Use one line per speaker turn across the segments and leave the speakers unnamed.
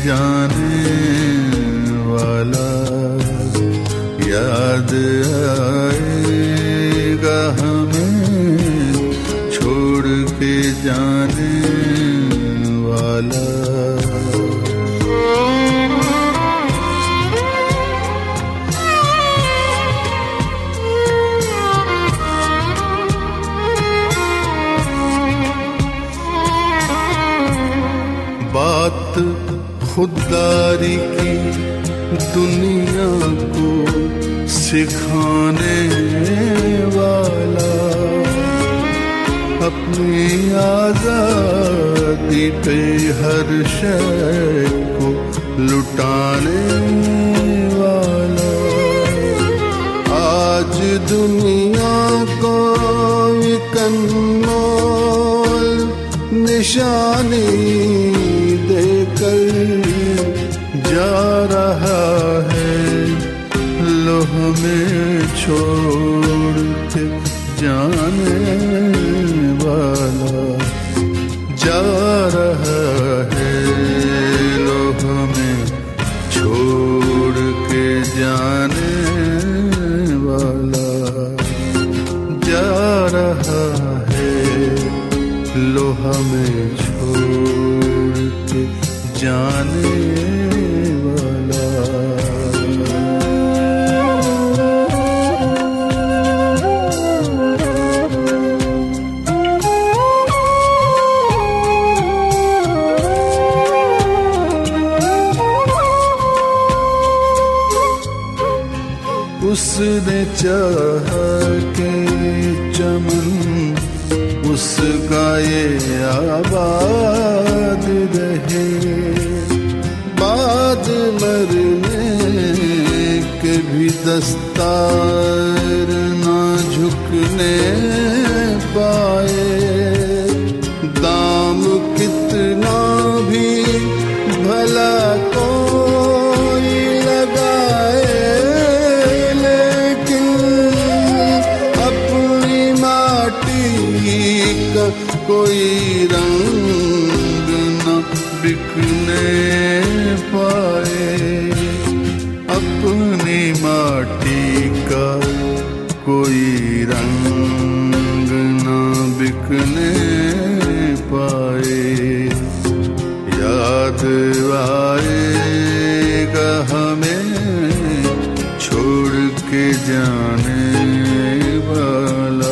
जाने वाला, याद आएगा हमें छोड़ के जाने वाला। बात खुददारी की दुनिया को सिखाने वाला, अपनी आजादी पे हर शय को लुटाने वाला। आज दुनिया को एक अनमोल निशानी देकर जा रहा है, लो हमें छोड़ के जाने वाला। जा रहा है, लो हमें छोड़ के जाने वाला। जा रहा है, लो हमें छोड़ के जाने वाला। उसने चाहा के चमन उसका ये आबाद रहे, बाद मरने के भी दस्तार ना झुकने पाए। दाम कितना भी भला कोई लगाए, लेकिन अपनी माटी का कोई रंग न बिकने पाए। अपनी माटी का कोई रंग न बिकने पाए। याद आएगा हमें छोड़ के जाने वाला।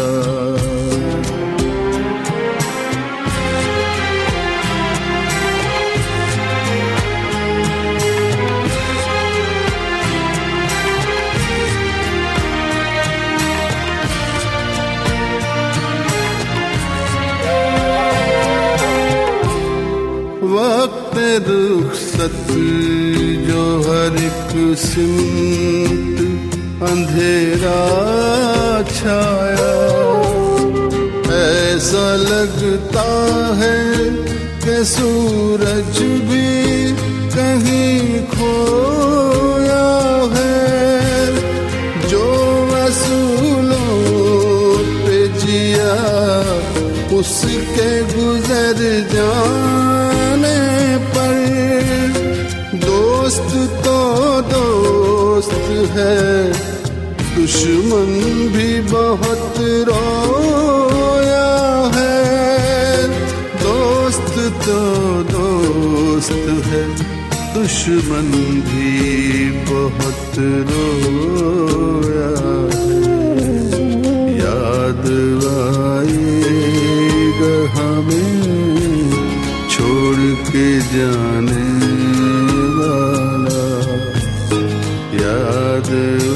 वक्त रुखसत जो हर एक सिमत अंधेरा छाया, ऐसा लगता है कि सूरज भी कहीं खोया है। जो असूलों पे जिया उसके गुजर जाने पर, दोस्त तो दोस्त है, दुश्मन भी बहुत रोया है। दोस्त तो दोस्त है, दुश्मन भी बहुत रोया है। याद आएगा हमें छोड़ के जाने वाला। याद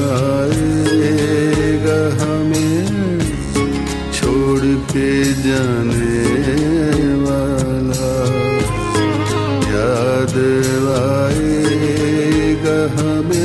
आएगा हमें छोड़ के जाने वाला। याद आएगा हमें